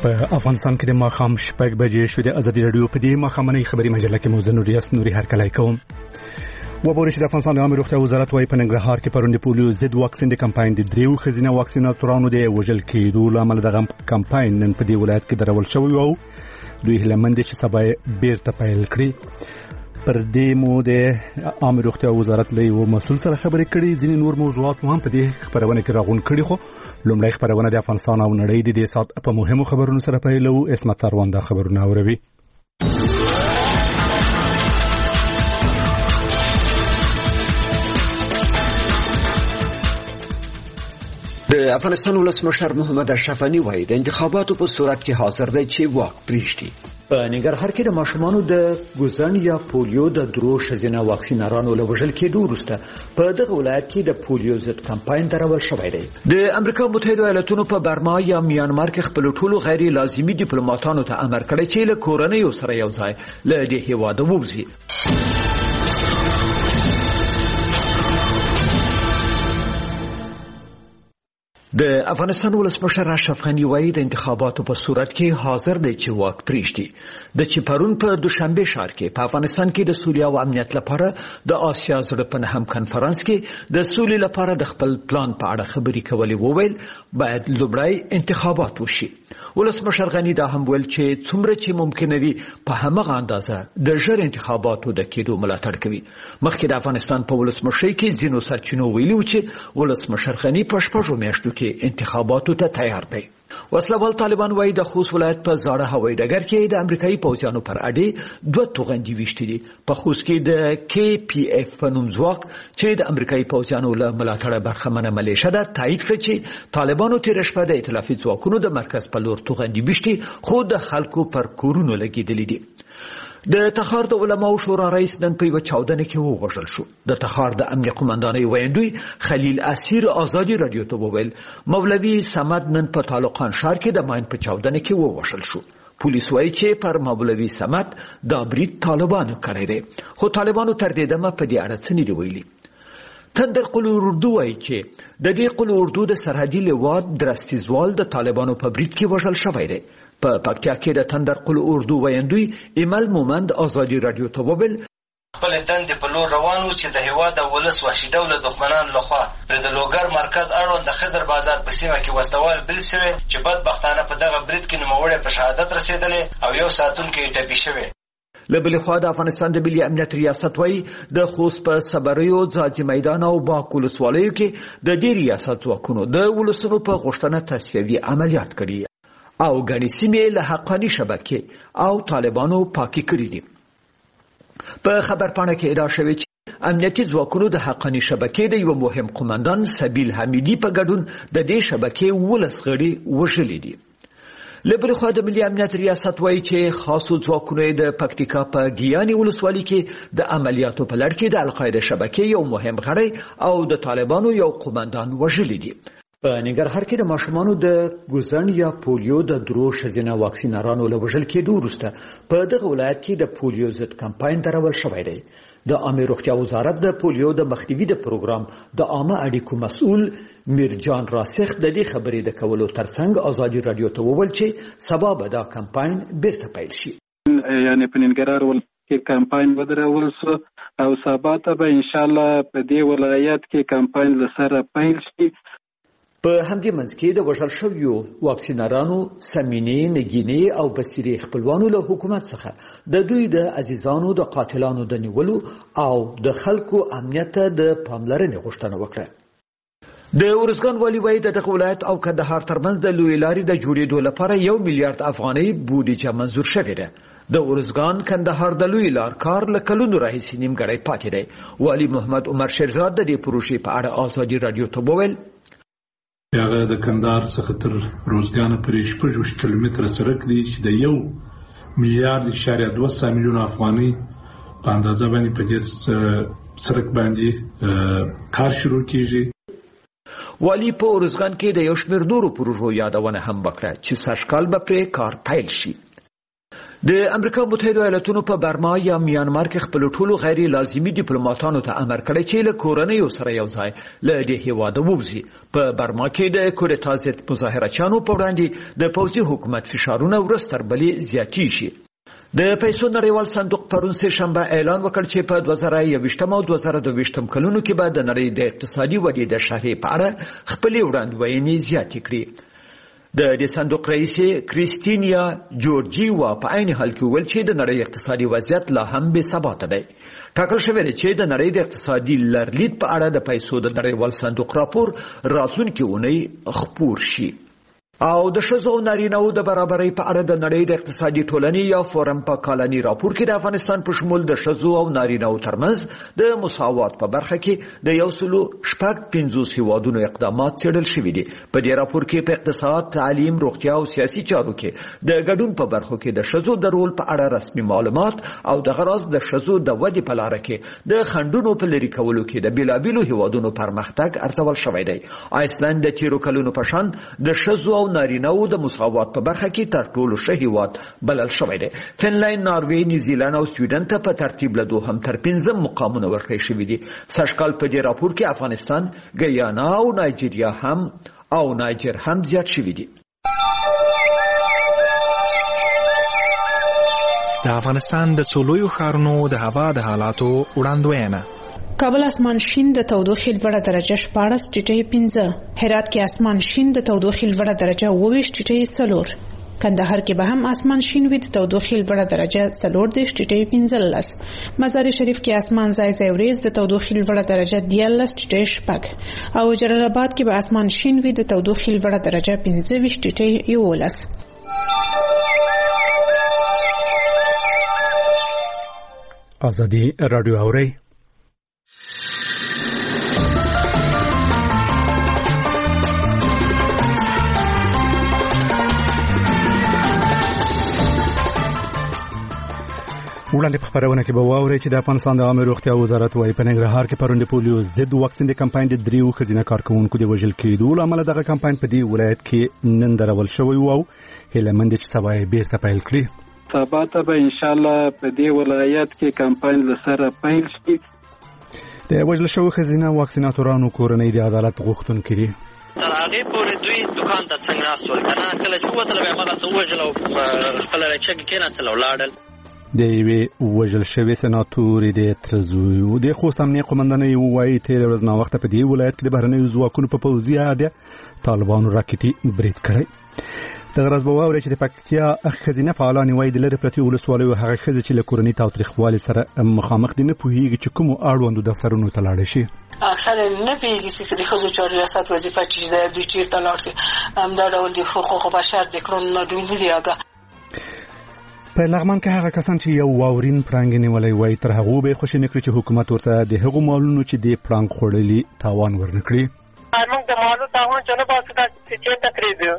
په افغانستان کې د ماښام 6 بجې شو. د ازادي رادیو په دې ماښامنۍ خبري مجله کې موضوع نوري هرکلی کوم. وبورش د افغانستان د عامه روغتیا وزارت وايي په ننګرهار کې پروند پولیو ضد واکسین د کمپاین د دریو خزینه واکسیناتورانو د وژل کېدو لامل دغه کمپاین نن په دې ولایت کې درول شوی او دوی هلمند چې سبا بیرته پیل کړی. پر دې مو د عامه روغتیا وزارت له یو مسؤل سره خبرې کړې. ځینې نور موضوعات هم په دې خبرونه کې راغون کړي. خو لومړی خبرونه د افغانستان او نړۍ د دې سات په مهمو خبرونو سره پیلو. اسمت سروان دا خبرونه اوروي. د افغانستان ولسمشر محمد اشرف غنی وایي د انتخاباتو په صورت کې حاضر دی چې واک پریږدي. په ننګرهار کې د ماشومانو د ګوزن یا پولیو د درو شزینه واکسینرانو له وژل کېدو وروسته په دغه ولایت کې د پولیو ضد کمپاین درول شوی دی. د امریکا متحده ایالاتونو په برما یا میانمار کې خپل ټولو غیر لازمي ډیپلوماټانو ته امر کړی چې له کورنۍ سره یو ځای له دې هیواده ووځي. د افغانستان ولسمشر اشرف غنی وایي د انتخاباتو په صورت کې حاضر دی چې واک پریږدي. د چپرون په دوشنبه ښار کې په افغانستان کې د سولې او امنیت لپاره د آسیا زړه په نهم کنفرانس کې د سولې لپاره د خپل پلان په اړه خبرې کولې. وویل باید لومړی انتخابات وشي. ولسمشر غنی دا هم ویل چې څومره چې ممکن وي په همغه اندازه د ژر انتخاباتو د کېدو ملاتړ کوي. مخکې د افغانستان په ولسمشۍ کې ځینو سرچینو ویلي چې ولسمشر غنی په شپږو میاشتو کې انتخاباتو ته تیار دی. وسلوال طالبان وایي د خوست ولایت په زاړه هوایي ډګر کې د امریکایي پوځیانو پر اډې 2 توغندي وشتي دي. په خوست کې د KPF په نوم ځواک چې د امریکایي پوځیانو له ملاتړه برخمنه ملیشه ده تایید کړ چې طالبانو تیر شپه د ائتلافي ځواکونو د مرکز په لور توغندي وشتي خو د خلکو پر کورونو لګیدلې دي. د تخار د علماو شورا رئیس نن په یو چاودنه کې ووژل شو. د تخار د امنیه قومندانۍ ویاندوی خلیل اسیر ازادي رادیو ته وویل مولوی صمد نن په طالقان ښار کې د ماین په چاودنه کې ووژل شو. پولیس وایي چې پر مولوی صمد د برید طالبانو کړی دی خو طالبانو تر دې دمه په دې اړه څه نه دی ویلي. تندر قل اردو وایي چې د دې قل اردو د سرحدي لواء درستیزوال د طالبانو په برید کې وژل شوی دی. په پکتیا کې د تندر قل اردو ویاندوی ایمل مومند ازادي رادیو ته وویل خپل دندې په لور روان و چې د هیواد او ولس وحشي ډوله دښمنان لخوا د لوګر مرکز اړوند د خزر بازار په سیمه کې وسوال برید شوی چې بدبختانه په دغه برید کې نوموړی په شهادت رسېدلی او یو ساتونکی ټپي شوی. له بلې خوا د افغانستان د ملي امنیت ریاست وایي د خوست په صبریو ځاځي میدان او باک ولسوالیو کې د دې ریاست ځواکونو د ولسونو په غوښتنه تصفیوي عملیات کړي او ګڼې سیمې له حقاني شبکې او طالبانو پاکي کړي دي. په خبرپاڼه کې ادعا شوې چې امنیتي ځواکونو د حقاني شبکې د یو مهم قومندان سبیل حمیدي په ګډون د دې شبکې 12 غړي وژلي دي. له بلې خوا د ملي امنیت ریاست وایي چې خاصو ځواکونو د پکتیکا په ګیاني ولسوالۍ کې د عملیاتو په لړ کې د القاعده شبکې یو مهم غړی او د طالبانو یو قومندان وژلي دي. په ننګرهار کې د ماشومانو د ګوزن یا پولیو د درو شزینه واکسینرانو له وژل کېدو وروسته په دغه ولایت کې د پولیو ضد کمپاین درول شوی دی. د عامه روغتیا وزارت د پولیو د مخنیوي د پروګرام د عامه اړیکو مسؤل میرجان راسخ د دې خبرې د کولو ترڅنګ ازادي رادیو ته وویل چې سبا به دا کمپاین بیرته پیل شي. یعنی په ننګرهار کې کمپاین ودرول شو او سبا ته به ان شاء الله په دې ولایت کې کمپاین لسره پیل شي. په همدې منځ کې د وژل شویو واکسینرانو سمینې نګینې او بصیرې خپلوانو له حکومت څخه د دوی د عزیزانو د قاتلانو د نیولو او د خلکو امنیت د پاملرنې غوښتنه وکړه. د ارزګان والی وایي دغه ولایت او کندهار ترمنځ د لوی لارې د جوړېدو لپاره 1 میلیارډ افغانۍ بودیجه منظور شوې ده. د ارزګان کندهار د لوی لار کار له کلونو راهیسې نیمګړی پاتې دی. والی محمد عمر شیرزاد د دې پروژې په اړه ازادي رادیو ته وویل هغه د کندهار څخه تر روزګان پورې 16 کیلومتره سړک دی چې د 1 میلیارډ 2 میلیون افغانۍ په اندازه باندې په دې سړک باندې کار شروع کیږي. والی په ارزګان کې د یو شمېر نورو پروژو یادونه هم وکړه چې سږکال به پرې کار پیل شي. د امریکا متحده ایالاتونو په برما یا میانمار کې خپل ټولو غیر لازمي ډیپلوماټانو ته امر کړی چې له کورنۍ سره یو ځای له دې هیواده ووځي. په برما کې د کودتا ضد مظاهرچیانو په وړاندې د پوځي حکومت فشارونه ورځ تر بلې زیاتېږي. د پیسو نړیوال صندوق پرون سه شنبه اعلان وکړ چې په 2021 او 2022 کلونو کې به د نړۍ د اقتصادي ودې د شرح په اړه خپل وړاندوینې زیاتې کړي. د دې صندوق رئیس کریستینیا جورجیوا په عین حال کې ویل چې د نړۍ اقتصادي وضعیت لا هم بې ثباته دی. ټاکل شوی دی چې د نړۍ د اقتصادي لرلید په اړه د پیسو د نړیوال صندوق راپور راتلونکې اونۍ خپور شي. او د ښځو او نارینه‌وو د برابرۍ په اړه د نړۍ د اقتصادي ټولنې یا فورم په کالني راپور کې د افغانستان په شمول د ښځو او نارینه‌وو ترمنځ د مساوات په برخه کې د 150 هیوادونو اقدامات څېړل شوي دي. په دې راپور کې په اقتصاد، تعلیم، روغتیا او سیاسي چارو کې د ګډون په برخو کې د ښځو د رول په اړه رسمي معلومات او د غرض د ښځو د ودې په لاره کې د خنډونو په لرې کولو کې د بیلابیلو هیوادونو پرمختګ ارزول شوی دی. آیسلند د تیرو کلونو په شان د ښځو نارینه‌وو د مساوات په برخه کې تر ټولو ښه هیواد بلل شوی دی. فنلند، ناروې، نیوزیلند او سویډن ته په ترتیب له 2 تر 5 مقامونه ورکړل شوي دي. سږکال په دې راپور کې افغانستان، ګیانا او نایجر هم زیات شوي دي. د افغانستان د څو لویو ښارونو د هوا د حالاتو وړاندوینه. کابل اسمان شین د تودوخې لوړه درجه 14.5. هرات کې اسمان شین د تودوخې لوړه درجه 22.4. کندهار کې به هم اسمان شین وي د تودوخې لوړه درجه 14.15. مزار شریف کې اسمان ځای ځای وریځ د تودوخې لوړه درجه 14.6. او جلال آباد کې به اسمان شین وي د تودوخې لوړه درجه 15.11. ازادي رادیو اوري. وړاندې په خبرونه کې به واورئ چې د افغانستان د عامه روغتیا وزارت وايي په ننګرهار کې پرون د پولیو ضد واکسین د کمپاین د 3 ښځینه کارکونکو د وژل کېدو له امله دغه کمپاین په دې ولایت کې نن درول شوی و او هیله مند چې سبا یې بیرته پیل کړي. سبا ته به ان شاء الله په دې ولایت کې کمپاین لسره پیل شي. د وژل شوی ښځینه واکسیناتورانو کورنۍ د عدالت غوښتونکې دي. تر هغه پورې دوی دکان ته څنګه ناستول کنه کله چې وته به هغه ته وژل او خپل رچګ کې نسل ولاړل. د یوې وژل شوی سناتورې د ترزوی د خوست امنیه قومندانۍ وایي تیر ورځ نا وخت په دې ولایت کې د بهرنیو ځواکونو په پوځي اډه طالبانو راکټي برید کړی. دغه ورځ به واورئ چې د پکتیا ښځینه فعالان وایي د لرې پرتې ولسوالیو هغه ښځې چې له کورني تاوتریخوالي سره مخامخ دي نه پوهېږي چې کومو اړوندو دفترونو ته لاړې شي. اکثر نه پیږي چې د ښځو چارو ریاست وظیفه چې د دوی چیرته لاړ شي همدا ډول د حقوق بشر د کړنو دوی نه دی آګاه. په لغمان کې هغه کسان چې یو واورین پړانګ نیولای وای تر هغه به خوشی نکړي چې حکومت ورته د هغو مالونو چې د پړانګ خورلي تاوان ورنکړي. موږ د مالو تاوان چې نه باسو دا چې تقریبا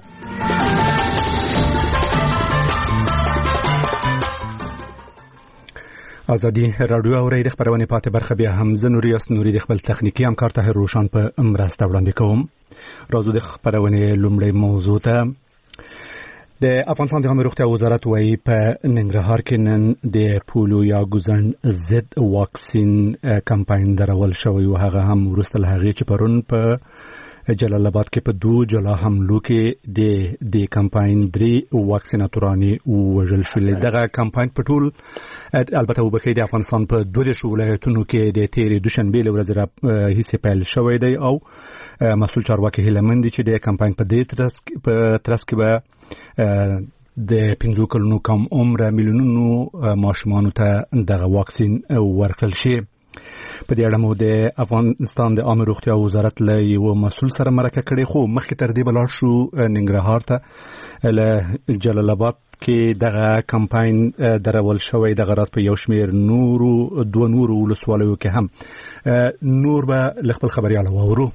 ازادي رادیو اوري د خبرونه پاتې برخه بیا هم زنوریاس نوري د خپل تخنیکی همکار طاهر روشن په مرسته وړاندې کوم. راځو د خبرونه لومړی موضوع ته. د افغانستان د عامه روغتیا وزارت وايي په ننګرهار کې نن د پولیو یا ګوزن ضد واکسین کمپاین درول شوی او هغه هم وروسته له هغې چې پرون په جلال آباد کې په 2 جلا حملو کې د کمپاین 3 واکسیناتورانې وژل شول. دغه کمپاین په ټول البته وبخې د افغانستان په 12 ولایتونو کې د تیرې دوشنبه له ورځې راهیسې پیل شوی دی او مسؤل چارواکي هیله مند چې د کمپاین په دې ترڅ کې به د 15 کلونو کم عمر میلیونونو ماشومانو ته دغه واکسین ورکړل شي. په دې اړه مو د افغانستان د عامه روغتیا وزارت له یو مسؤل سره مرکه کړې خو مخکې تر دې بلار شو ننګرهار ته له جلال آباد کې دغه کمپاین درول شوی دغه راز په یو شمیر نورو ولسوالیو کې هم نور به خپل خبريال واورو.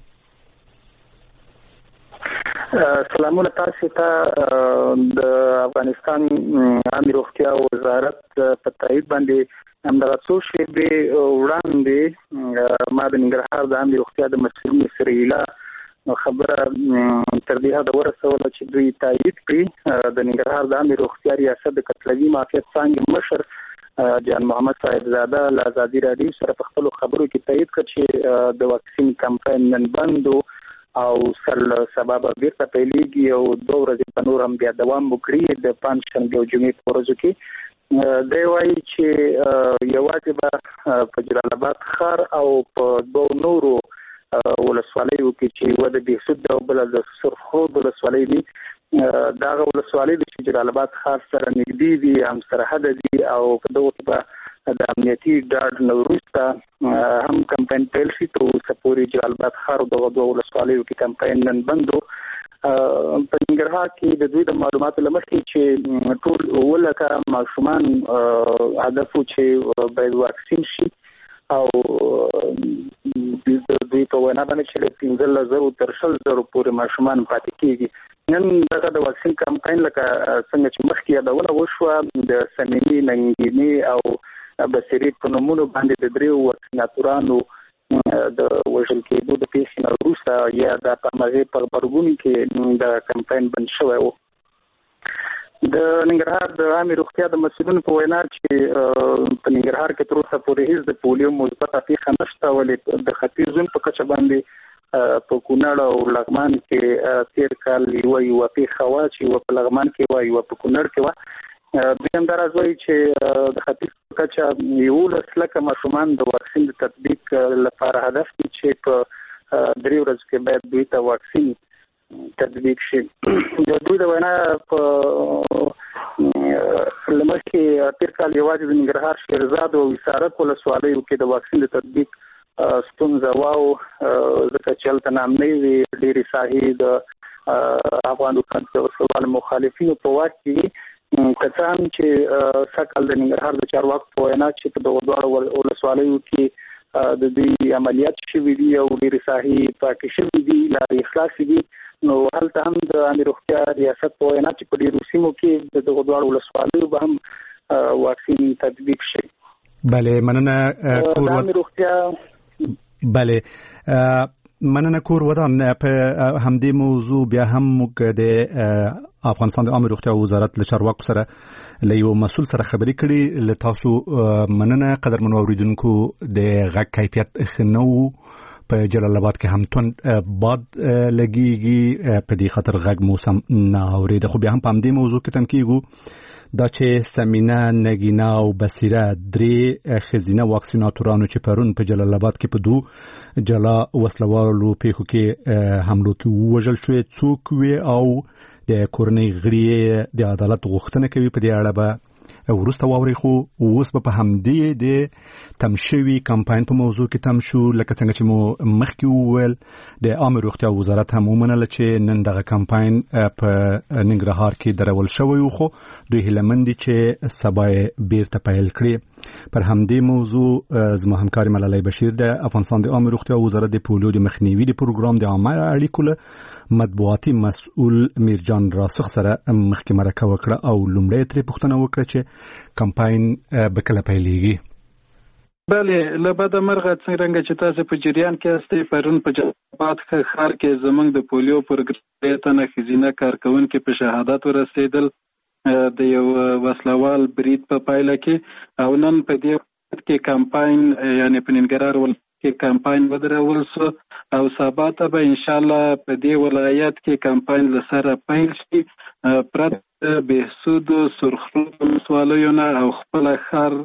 سلامونه تاسو ته. د افغانستان عامه روغتیا وزارت په تایید باندې همدغه څو شیبې وړاندې ما د ننګرهار د عامه روغتیا د مسؤل سره خبره تر دې حد ورسوله چې دوی تایید کړي د ننګرهار د عامه روغتیا ریاست د قتلوي معافیت څانګې مشر جان محمد صاحب زاده له ازادي راډیو سره په خپل خبرو کې تایید کړ چې د واکسین کمپاین نن بندو او سبب بیرته پیلېږي او 2 ورځې په نور هم بیا دوام وکړي د پنځشنبه او جمعې په ورځو کې دی وایي چې یوازې به په جلال آباد ښار او په 2 نورو ولسوالیو کې چې یو د بهسود او بل د سرخرود ولسوالۍ دي دغه ولسوالۍ چې جلال آباد ښار سره نږدې دي هم سرحد دي او په دغه کې به د امنیتي ډاډ نه وروسته هم کمپاین پیل شي تر اوسه پورې جلال آباد ښار او دغه 2 ولسوالیو کې کمپاین نن بندو په ننګرهار کې د دوی د معلوماتو له مخې چې ټول ولکه ماشومان هدف چې باید واکسین شي او دوی په وینا باندې چې 15,000 تر 20,000 پورې ماشومان پاتې کیږي. نن دغه د واکسین کمپاین لکه څنګه چې مخکې یادونه وشوه د سمیمي ننګینی او بصیري په نومونو باندې د 3 واکسیناتورانو د وژل کېدو د پیښې نه وروسته یا د پامغې په خبرګون کې د کمپاین بند شوی و. د ننګرهار د عامه روغتیا د مسؤلینو په وینا چې په ننګرهار کې تر اوسه پورې هیڅ د پولیو مثبته پیښه نشته ولې د ختیځ زون په کچه باندې په کونړ او لغمان کې تیر کال یو پیښه وا چې په لغمان کې یو په کونړ کې وا بیم دراز وایي چې د ختیځ په کچه 11 ماشومان د واکسین د تطبیق لپاره هدف دي چې په 3 ورځې کې باید دوی ته واکسین تطبیق شي. د دوی د وینا په لمخې تیر کال یوازې د ننګرهار شیرزاد او وسارت ولسوالیو کې د واکسین د تطبیق ستونزه واو ځکه چې هلته نامنۍ وي ډېرې ساحې د افغان حکومت مخالفینو په واک کې که څه هم چې سږکال د ننګرهار د چارواکو په وینا چې په دغو دواړو ولسوالیو کې د دوی عملیات شوي دي او ډېرې ساحې پاکې شوي دي لارې خلاصې دي نو هلته هم د عامه روغتیا ریاست په وینا چې په ډېرو سیمو کې د دغو دواړو ولسوالیو به هم واکسین تطبیق شي. بله مننه کور بله مننه کور ودان په همدې موضوع بیا هم موږ د افغانستان د عامه روغتیا وزارت له چارواکو سره له یو مسؤل سره خبرې کړې له تاسو مننه قدرمنو اوریدونکو د غږ کیفیت خنو په جلال آباد کې هم تون باد لګيږي په دې خاطر غږ موسم نه اورید خو بیا هم په همدې موضوع کې تم کیږو دا چې سمینا نګینا او بصیره 3 خزینه واکسیناتورانو چې پرون په جلال آباد کې په 2 جلا وسلوالو پیښو کې حملو کې وژل شوې څوک وي او د کورنۍ غړي د عدالت غوښتنه کوي په دې اړه به ورسته واوري خو اوس په همدې د تمشوي کمپاین په موضوع کې تم شو لکه څنګه چې مو مخکې وویل د عامه روغتیا وزارت هم ومنله چې نن دغه کمپاین په ننګرهار کې درول شوی خو دوی هیلمند دي چې سبا بیرته پیل کړي. پر همدې موضوع زما همکار ملالۍ بشیر د افغانستان د عامه روغتیا وزارت د پولیو د مخنیوي د پروګرام د عامه اړیکو مطبوعاتي مسؤل میرجان راسخ سره مخکې مرکه وکړه او لومړی ترې پوښتنه وکړه چې کمپاین به کله پیلېږي. بله لبد مرغه څنګه چې تاسو په جریان کې استئ پرون په جلال آباد ښار کې زمونږ د پولیو پروګرام ته خزینه کارکونکو په شهادت ورسېدل د یو وسلوال برید په پایله کې او نن په دې کې کمپاین یعنی په ننګرهار کې کمپاین بدرول سو او سبا ته به ان شاء الله په دې ولایت کې کمپاین لسره پیل شي پرد بهسود سرخرود ولسوالیونه او خپل ښار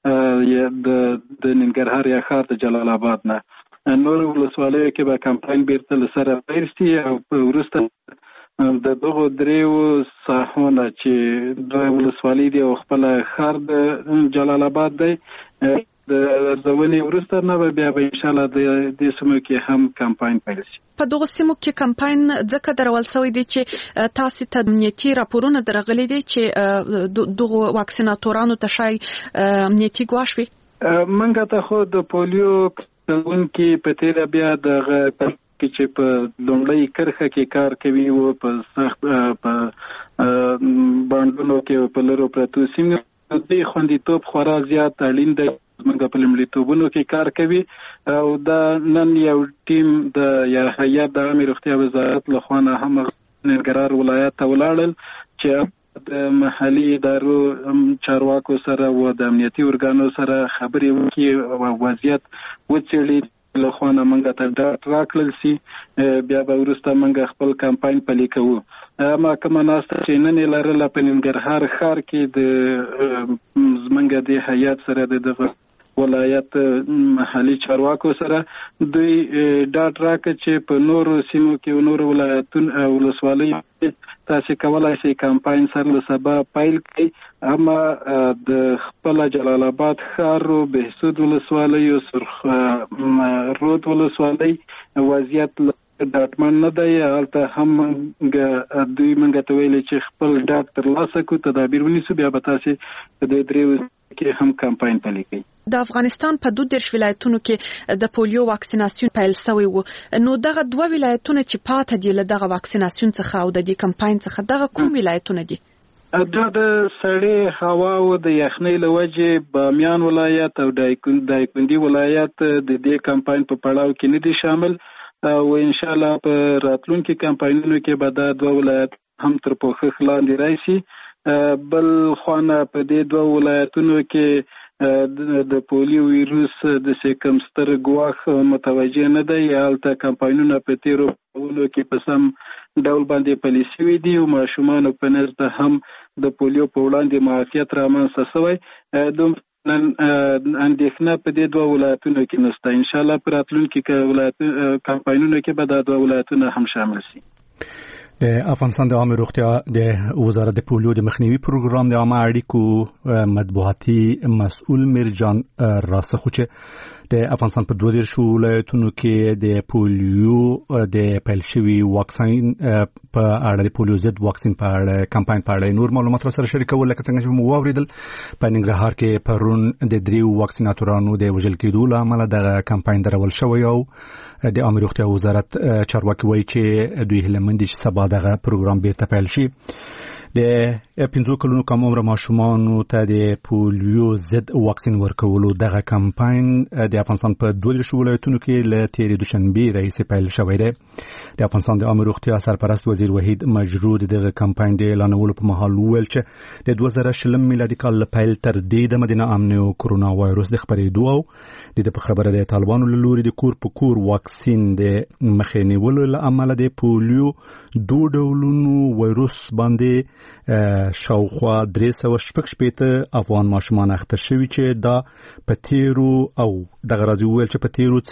د ننګرهار یا ښار د جلال آباد نه نور ولسوالیو کې به کمپاین بیرته لسره پیل شي او وروسته د دغه 3 ساحونه چې د ولسوالۍ دی او خپل ښار د جلال آباد دی د ځواني ورسته نه بیا به ان شاء الله د دې سیمو کې هم کمپاین پیل شي. په دغه سیمو کې کمپاین ځکه درول شوی دی چې تاسو ته امنیتي راپورونه درغلي دي چې دغه واکسیناتورانو ته شای امنیتي ګواښوي. منګه ته خو د پولیو کونکي په تیر بیا د چې په لومړی کرخه کې کار کوي او په سخت په باندونو کې په لرو پرتو سیمه د خوندیتوب خورا زیات اړین دی موږ په لومړیتوبونو کې کار کوي او دا نن یو ټیم د یا هیئت د عامه روغتیا وزارت لخوا نه هم ننګرهار ولایت ته ولاړل چې د محلي ادارو چارواکو سره او د امنیتي ارګانو سره خبرې وکړي او وضعیت وڅېړي لخوا نه موږ ته ډاټ راکړل سي بیا به وروسته موږ خپل کمپاین پلي کوو. محکمه ناسته چې نن یې لرله په ننګرهار ښار کې د زموږ د هیئت سره د ولایت محلي چارواکو سره دوی ډاټ راکړ چې په نورو سیمو کې نورو ولایتونو ولسوالیو تاسو کولای شئ کمپاین سره له سبا پیل کړئ اما د خپل جلال آباد ښار بهسود ولسوالیو سرخ رود ولسوالۍ وضعیت ډاټمن نه دی هلته هم دوی موږ ته ویلي چې خپل ډاټ ترلاسه کړو تدابیر ونیسو بیا به تاسو په دې دریو کې هم کمپاین پلي کوي. د افغانستان په 12 ولایتونو کې د پولیو واکسیناسیون پیل شوی و نو دغه دوه ولایتونه چې پاتې دي له دغه واکسیناسیون څخه او د دې کمپاین څخه دغه کوم ولایتونه دي؟ دا د سړې هوا او د یخنۍ له وجې بامیان ولایت او دایکنډي ولایت د دې کمپاین په پړاو کې نه دي شامل او ان شاء الله په راتلونکي کمپاینونو کې به دا دوه ولایت هم تر پوښښ لاندې راشي. بل خوانه په دې دوه ولایتونو کې د پولیو ویروس د سیکمستر ګواخ متوجه نه دی هلته کمپاینونه په تیرو کولو کې په سم ډول باندې پلي شوي دي او ماشومانو په نزد هم د پولیو په وړاندې معافیت رامنځته شوی نن اندېښنه په دې دوه ولایتونو کې نشته. ان شاء الله په راتلونکي کمپاینونو کې به دا دوه ولایتونه هم شامل شي. د افغانستان د عامه روغتیا د وزارت د پولیو د مخنیوي پروګرام د عامه اړیکو مطبوعاتي مسؤل میرجان راسخو چې د افغانستان په 12 ولایتونو کې د پولیو د پیل شوي واکسین په اړه د پولیو ضد واکسین په اړه کمپاین په اړه نور معلومات سره شریکول لکه څنګه چې مو واوریدل په ننګرهار کې پرون د دریو واکسیناتورانو د وژل کېدو له امله د کمپاین درول شوی او د عامه روغتیا وزارت چارواکي وایي چې دوی هیله مند دي چې سبا دغه پروګرام بیرته پیل شي. د 15 کلونو کم عمر ماشومانو ته د پولیو ضد واکسین ورکولو دغه کمپاین د افغانستان په 12 ولایتونو کې له تیرې دوشنبه راهیسې پیل شوی دی. د افغانستان د عامه روغتیا سرپرست وزیر وحید مجرود دغه کمپاین د اعلانولو په مهال ویل چې د 2020 میلادي کال پیل تر دې د مدینه امن او کرونا وایروس د خپرېدو او د خبره د طالبانو له لوري د کور په کور واکسین د مخې نیولو له امله د پولیو دوه ډولونو وایروس باندې شاوخوا 360 افغان ماشومان اخته شوي چې دا په تیرو او دغه راځي ویل چې په تیرو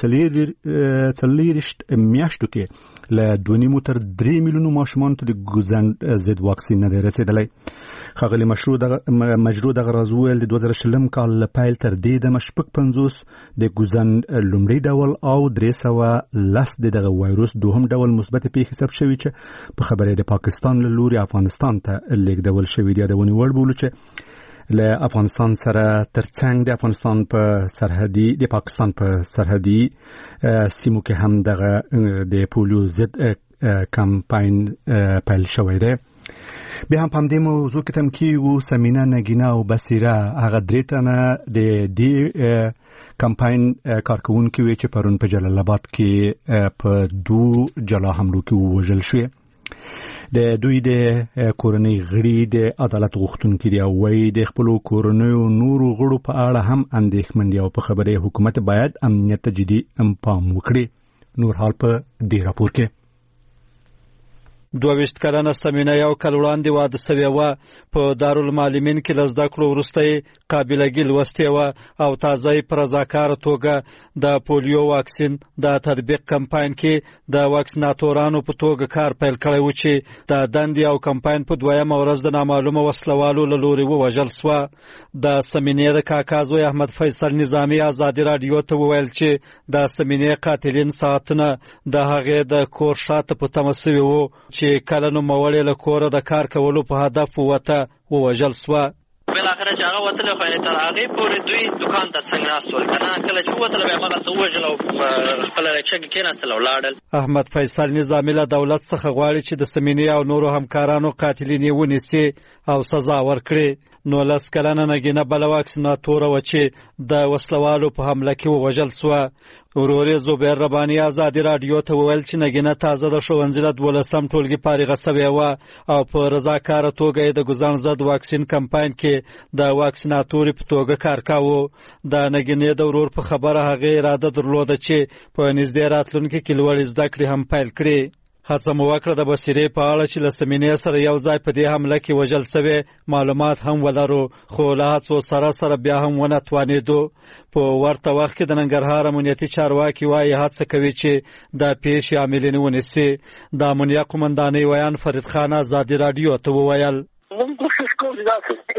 4 میاشتو کې له 2.5 تر 3 میلیونو ماشومان ته د ګوزند ضد واکسین نه رسیدلی. خغلی مجرود دغه راځي ویل د 2020 کال پیل تر دې د مشپک 50 د ګوزند لومړی ډول او 310 دغه وایروس دوهم ډول مثبت پیښې حساب شوی چې په خبره د پاکستان له لوري افغانستان ته لیږدول شوی دی. د ونی وړ بوله چې له افغانستان سره ترڅنګ د افغانستان په سرحدي د پاکستان په سرحدي سیمو کې هم دغه د پولیو ضد کمپاین پیل شوی دی. بیا هم په دې موضوع کې تم کېږو سمینا نګینا او بصیره هغه درې تنه د دې کمپاین کارکونکي وي چې پرون په جلال آباد کې په 2 جلا حملو کې وژل شوی. د دوی د کورنۍ غړي د عدالت غوښتونکي دي او وايي د خپل کورنۍ او نورو غړو په اړه هم اندېښمن دي او په خبره حکومت باید امنیت ته جدي پام وکړي. نور حال په دې راپور کې 22 کلنه سمینا یو کال وړاندې واده شوې وه په دارالمعلمین کې له زده کړو وروسته قابلګي لوستې وه او تازه په رضاکاره توګه د پولیو واکسین د تطبیق کمپاین کې د واکسیناتورانو په توګه کار پیل کړی و چې د دندې او کمپاین په دویمه ورځ د نامعلومه وسلوالو له لوري ووژل شوه. د سمینې د کاکا زوی احمد فیصل نظامي ازادي راډیو ته وویل چې د سمینې قاتلین ساعتونه د هغې د کور شاته په تمه شوي وو چې کله نو موړې له کوره د کار کولو په هدف وته ووژل شوه. بالاخره چې هغه وتل خو نه تر هغه پورې دوی دکان ته څنګه ناستول کنه کله چې وتل به هغه ته وژل او خپل رچګ کې ناستل ولاړل. احمد فیصل نظامي له دولت څخه غواړي چې د سمینې او نورو همکارانو قاتلین ونیسي او سزا ورکړي. 19 کلنه نګینه بل واکسیناتور و چې د وسلوالو په حمله کې ووژل شو. ورور زبیر ربانی ازادي رادیو ته وویل چې نګینه تازه د ښوونځي له 12 ټولګي فارغه شوې و او په رضاکاره توګه د ګزان ضد واکسین کمپاین کې د واکسیناتوري په توګه کار کاوه. د نګینې د ورور په خبره هغه اراده درلوده چې په نږدې راتلونکي کې لوړ زده کړې هم پیل کړي. هڅه مو وکړه د بصیرې په اړه چې له سمینې سره یو ځای په دې حمله کې وژل شوی معلومات هم ولرو، خو له هڅو سره بیا هم ونه توانېدو. په ورته وخت کې د ننګرهار امنیتي چارواکي وایي هڅه کوي چې د پیښې عاملین ونیسي. د امنیه قومندانۍ ویان فرید خان ازادي رادیو ته وویل موږ کوشش کوو چې دا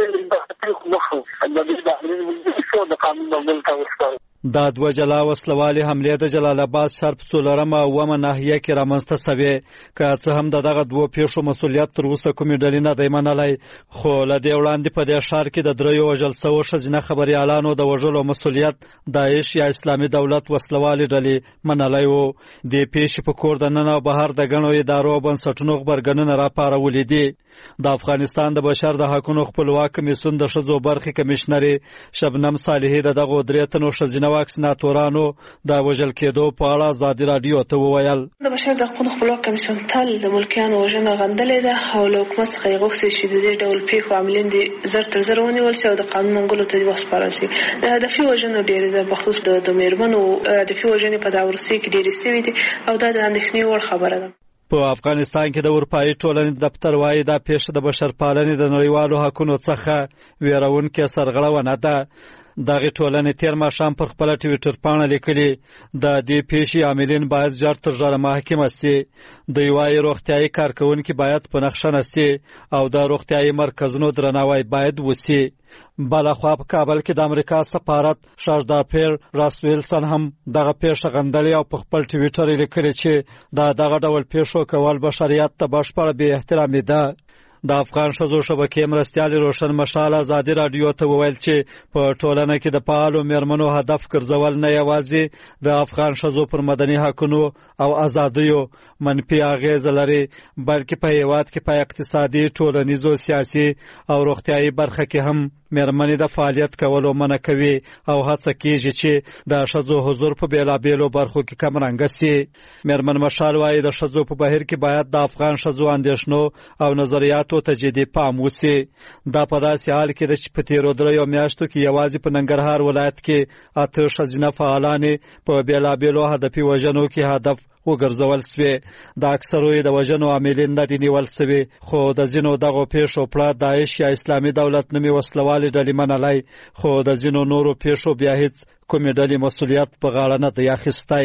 د قانون عمل ته دا دوه جلا وسلوالې حملې د جلال آباد ښار په 4 او 9 ناحیه کې رامنځته شوې. که څه هم دغه دوه پیښو مسؤلیت تر اوسه کومې ډلې نه دی منلی، خو له دې وړاندې په دې ښار کې د 3 وژل شوو ښځینه خبریالانو د وژلو مسؤلیت داعش یا اسلامي دولت وسلوالې ډلې منلی و. دې پیښې په کور دننه او بهر د ګڼو ادارو او بنسټونو غبرګنونه راپارولې دي. د افغانستان د بشر د حقونو خپلواک کمیسیون د ښځو برخې کمشنري شبنم صالحي د دغو 3 تنو ښځینه واکسیناتورانو د وژل کېدو په اړه ازادي رادیو ته وویل د بشر د حقونو خپلواک کمیسیون تل د ملکیانو وژنه غندلې ده او له حکومت څخه یې غوښتي چې د دې ډول پیښو عاملین دي زر تر زر ونیول شي او د قانون منګولو ته وسپارل شي. د هدفي وژنو ډېرې ده، بخصوص د میرمنو هدفي وژنې په دغه روسیې کې ډېرې شوې دي او دا د اندېښنې وړ خبره ده. په افغانستان کې د اروپایي ټولنې دفتر وایي دا پیښه د بشرپالنې د نړیوالو حقونو څخه ویرونکې سرغړونه ده. دغه ټولنې تیر ماښام پر خپل ټویټر پاڼه لیکلي د دې پیښې عاملین باید ژر تر ژره محاکمه شي. دوی وایي روغتیايي کارکونکي باید په نښه نشي او د روغتیايي مرکزونو درناوی باید وشي. بلخوا په کابل کې د امریکا سفارت شاژداپیر راس ویلسن هم دغه پیښه غندلې او په خپل ټویټر لیکلي چې دغه ډول پیښو کول بشریت ته بشپړه بې احترامي ده. د افغان ښځو شبکې مرستیالې روشن مشال ازادي رادیو ته وویل چې په ټولنه کې د فعالو میرمنو هدف ګرځول نه یوازې د افغان ښځو پر مدني حقونو او ازادیو منفي اغیز لري، بلکې په هیواد کې په اقتصادي، ټولنیزو، سیاسي او روغتیايي برخه کې هم میرمنې د فعالیت کولو منع کوي او هڅه کیږي چې د ښځو حضور په بیلابیلو برخو کې کمرنګه شي. میرمن مشال وایي د ښځو په بهیر کې باید د افغان ښځو اندېښنو او نظریاتو ته جدي پام وشي. دا په داسې حال کې ده چې په تیرو 3 میاشتو کې یوازې په ننګرهار ولایت کې 8 ښځینه فعالانې په بیلابیلو هدفي وژنو کې هدف وګرځول شوې. د اکثرو د وژنو عاملین نه دي نیول شوي، خو د ځینو دغو پیښو پړه داعش یا اسلامي دولت نومې وسلوالې ډلې منلی، خو د ځینو نورو پیښو بیا هیڅ کومې ډلې مسؤلیت په غاړه نه دی اخیستی.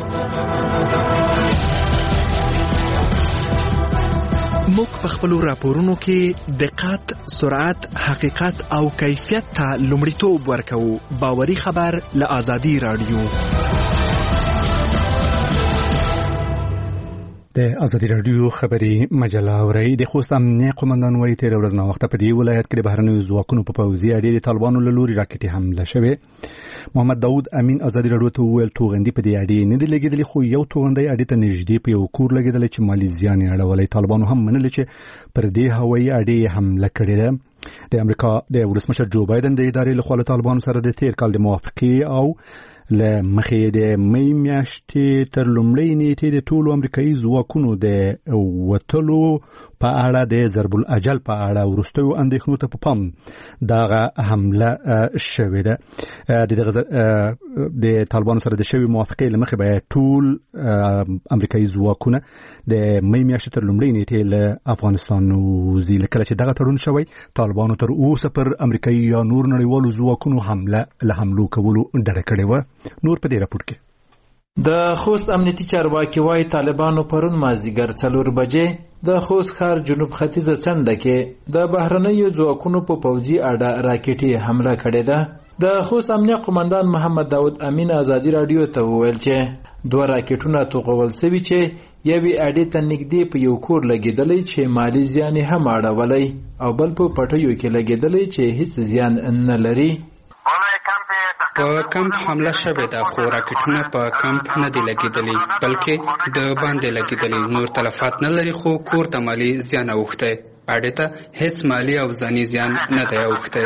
موږ په خپلو راپورونو کې دقت، سرعت، حقیقت او کیفیت ته لومړیتوب ورکوو. باوري خبر له ازادي رادیو. د ازادي رادیو خبري مجله اوري. د خوست امنیه قومندان وایي تیر ورځ نه وخت په دې ولایت کې د بهرنیو ځواکونو په پوځي اډې د طالبانو له لوري راکټي حمله شوه. محمد داود امین ازادي رادیو ته ویل توغندي په دې اډې نه دی لګیدلی، خو یو توغندي اډې ته نږدې په یو کور لګیدل چې مالیزیان یې اړولې. طالبانو هم منل چې پر دې هوایي اډې حمله کړې ده. د امریکا د ولسمشر جو بایدن د ادارې له خوا طالبانو سره د تیر کال د موافقې او لمخې د مې میاشتې تر لومړۍ نیټې د ټولو امریکایي ځواکونو د وتلو په اړه د ضرب الاجل په اړه ورستیو اندېښنو ته په پام دغه حمله شوې ده. د طالبانو سره د شوی موافقې لمخې به ټول امریکایي ځواکونه د مې میاشتې تر لومړۍ نیټې له افغانستان وځي. کله چې دغه تړون شوی، طالبانو تر اوسه پر امریکایي یا نور نړیوالو ځواکونو حملو کولو ډډه کړې وه. نور په دې راپور کې د خوست امنیتي چارواکي وایي طالبانو پرون مازدیګر 4 بجې د خوست ښار جنوب ختیځه څنډه کې د بهرنیو ځواکونو په پوځي اډه راکټي حمله کړې ده. د خوست امنیه قومندان محمد داود امین ازادي رادیو ته وویل چې 2 راکټونه توغول شوي چې یوې اډې ته نږدې په یو کور لګېدلی چې مالي زیان یې هم اړولی او بل په پټیو کې لګېدلی چې هیڅ زیان نه لري. په کمپ حمله شوې ده، خو راکټونه په کمپ نه دی لګېدلی بلکې د باندې لګېدلی. نور تلفات نه لري، خو کور ته مالي زیان اوښتی. اړې ته هیڅ مالی او ځاني زیان نه دی اوښتی.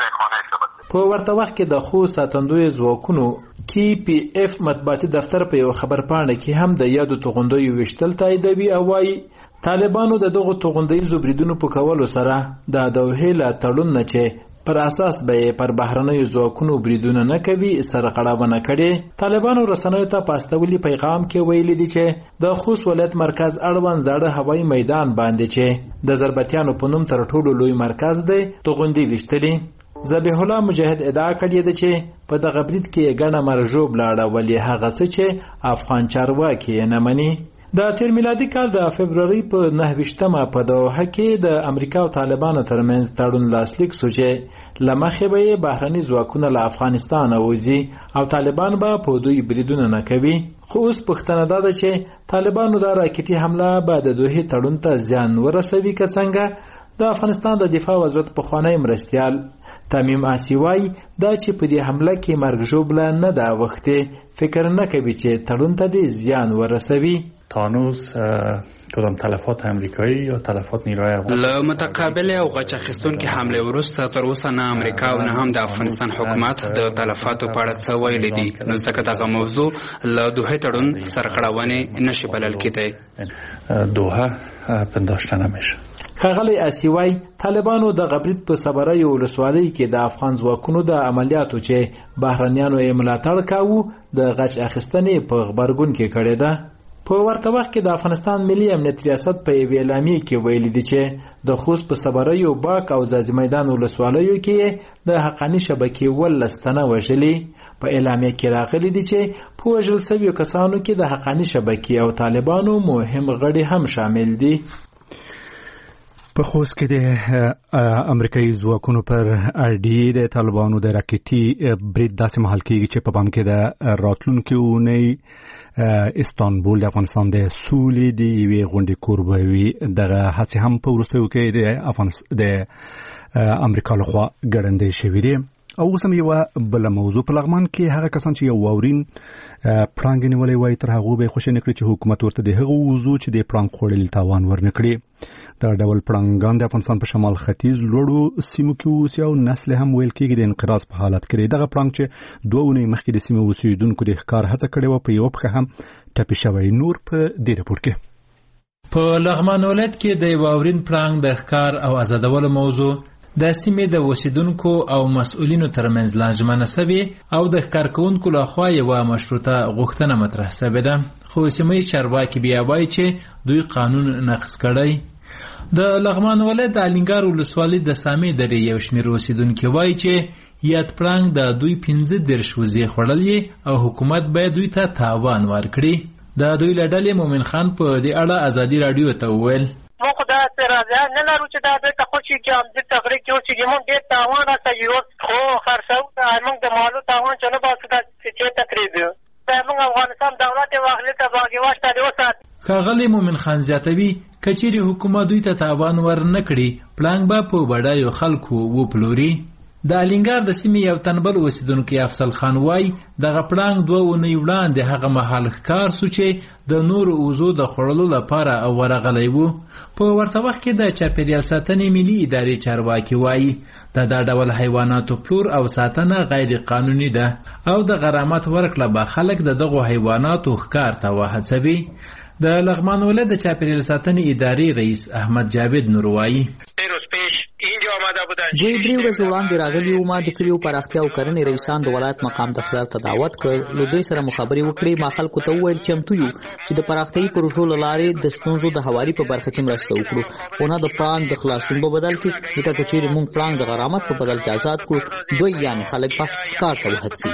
په ورته وخت کې د خوست ساتندوی ځواکونو KPF مطبوعاتي دفتر په یو خبرپاڼه کې هم د یادو توغندیو ویشتل تاییدوي او وايي طالبانو د دغو توغندیو بریدونو په کولو سره د دوحې له تړون نه چې پر اساس به پر بهرنیو ځواکونو بریدونه نه کوي سرغړونه کړي. طالبانو رسنیو ته په استولي پیغام کې ویلي دي چې د خوست ولایت مرکز اړوند زاړه هوایي میدان باندې چې د ضربتیانو په نوم تر ټولو لوی مرکز دی توغندي ویشتلي. ذبیح الله مجاهد ادعا کړې ده چې په دغه برید کې ګڼه مرجوب لاړه ولې هغه څه چې افغان چارواکي نه مني. د تیر میلادي کال د فبرवरी په 9 په دوحه کې د امریکا او طالبانو ترمنځ تړون لاسلیک شو چې لمخې به بهرني ځواکونه له افغانستان وځي او طالبان به په دوی بریدونه نه کوي. خو اوس پوښتنه ده چې طالبانو د راکټي حمله به د دوحې تړون ته زیان ورسوي که څنګه. د افغانستان د دفاع وزارت پخوانی مرستیال تمیم آسیوای دا چې په دې حمله کې مرګ ژوبله نه ده اوښتې فکر نه کوي چې تړون ته دې زیان ورسوي. تا هنوز کدام تلفات امریکایی یا تلفات نیروهای افغان له متقابل او غچ اخیستونکو حمله وروسته تر اوسه نه امریکا او نه هم د افغانستان حکومت د تلفاتو په اړه څه ویلي دي نو ځکه دغه موضوع له دوحې تړون سرغړونې نشي بلل کېدی. دوحه پنداشته نمیشه. ښاغلی آسیوای طالبانو د غبرید په صبرای ولسوالۍ کې د افغان ځواکونو د عملیاتو چې بهرنیانو یې ملاتړ کاوه د غچ اخیستنې په غبرګون کې کړې ده. په ورته وخت کې د افغانستان ملي امنیت ریاست په یوې اعلامیې کې ویلي دي چې د خوست په صبرای او باک او ځاځي میدان ولسوالیو کې د حقاني شبکې 12 تنه وژلي. په اعلامیه کې راغلي دي چې په وژل شویو کسانو کې د حقاني شبکې او طالبانو مهم غړي هم شامل دي. په خوست کې د امریکایي ځواکونو پر اړ د طالبانو د راکټي برید داسې مهال کېږي چې په پام کې د راتلونکي اونۍ استانبول د افغانستان د سولې د یوې غونډې کوربه وي. دغه هڅې هم په وروستیو کې د امریکا لخوا ګړندۍ شوې دي. او اوس هم یوه بله موضوع په لغمان کې هغه کسان چې یو واورین پړانګ نیولی وایي تر هغو به یې خوښي نه کړي چې حکومت ورته د هغو وضو چې د پړانګ خوړلي تاوان ورنه کړي. دا ډول پړانګان د افغانستان په شمال ختیځ لوړو سیمو کې اوسي او نسل هم ویل کېږي د انقراض په حالت کې دی. دغه پړانګ چې 2 اونۍ مخکې د سیمې اوسېدونکو د ښکار هڅه کړې وه په یوه پښه هم ټپي شوی. نور په دې راپور کې په لغمان ولایت کې د واورین پړانګ د ښکار او آزادولو موضوع د سیمې د اوسیدونکو او مسؤلینو ترمنځ لاجمنه شوې او د ښکار کوونکو لخوا یوه مشروطه غوښتنه مطرح شوې ده. خو سیمې چارواکي بیا وایي چې دوی قانون نقض کړی. د لغمان ولایت د الینګار ولسوالۍ د سامې درې یو شمېر اوسیدونکي وایي چې یاد پړانګ د دوی 15 وزې خوړلې او حکومت باید دوی ته تاوان ورکړي. د دوی له ډلې مومن خان په دې اړه ازادي راډیو ته وویل موږ دا اعتراض نه لرو چې دا د خوشي کې هم د تغریق کې اوسېږي. موږ ډېر تاوان راته خو خرڅو موږ د مالو تاوان چې نه باسو دا چې تقریب موږ افغانستان دولت واخلي ته باغي واشته دی وسات. ښاغلی مومن خان زیاتوي کچېرې حکومت دوی ته تاوان ور نه کړي پړانګ به په بډایو خلکو وپلوري. د الینګار د سیمې یو تنبل اوسیدونکی افضل خان وایي دغه پړانګ 2 اونۍ وړاندې هغه مهال ښکار سو چې د نورو اوزو د خوړلو لپاره ورغلی و. په ورته وخت کې د چاپیریال ساتنې ملي ادارې چارواکي وایي د دا ډول حیواناتو پلور او ساتنه غیر قانوني ده او د غرامت ورکړه به خلک د دغو حیواناتو ښکار ته وهڅوي. د لغمان ولایت د چاپیریال ساتنې ادارې رئیس احمد جاوید نور وایي دوی 3 ورځې وړاندې راغلي وو. ما د کلیو پراختیا او کرنې رئیسان د ولایت مقام دفتر ته دعوت کړ. له دوی سره مخابرې وکړې. ما خلکو ته وویل چمتو یو چې د پراختیایي پروژو له لارې د ستونزو د هواري په برخه کې مرسته وکړو او نه د پړانګ د خلاصون په بدل کې. ځکه که چیرې موږ پړانګ د غرامت په بدل کې آزاد کړو دوی یعنې خلک به ښکار ته وهڅوي.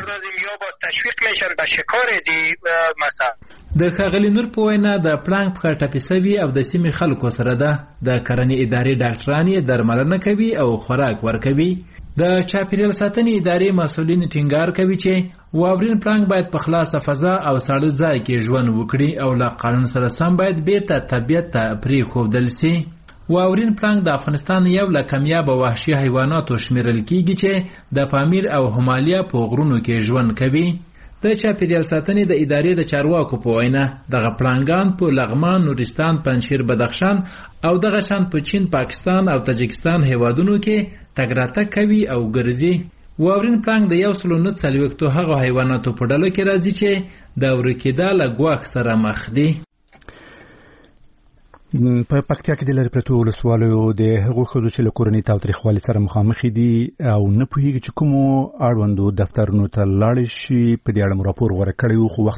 د ښاغلي نور په وینا د پړانګ په ټپي شوي او د سیمې خلکو سره ده. د کرنې ادارې ډاکټران یې درملنه کوي او خوراک ورکوي. د چاپیریال ساتنې ادارې مسؤلین ټینګار کوي چې واورین پړانګ باید په خلاصه فضا او ساړه ځای کې ژوند وکړي او له قانون سره سم باید بیرته طبیعت ته پرېښودل شي. واورین پړانګ د افغانستان یو له کمیابه وحشي حیواناتو شمیرل کیږي چې د پامیر او همالیا په غرونو کې ژوند کوي. د چاپیریال ساتنې د ادارې د چارواکو په وینا دغه پړانګان په لغمان، نورستان، پنجشیر، بدخشان او دغه شان په چین، پاکستان او تاجکستان هیوادونو کې تګ راتګ کوي او ګرځي. واورین پړانګ د 140 هغو حیواناتو په ډله کې راځي چې د ورکېدا له ګواښ سره مخ دي. په پکتیا کې د لری پرتو ولسوالیو د هغو ښځو چې له کورنۍ تاوتریخوالي سره مخامخ دي او نه پوهېږي چې کومو اړوندو دفترونو ته لاړ شي په دې اړه راپور غوره کړی و، خو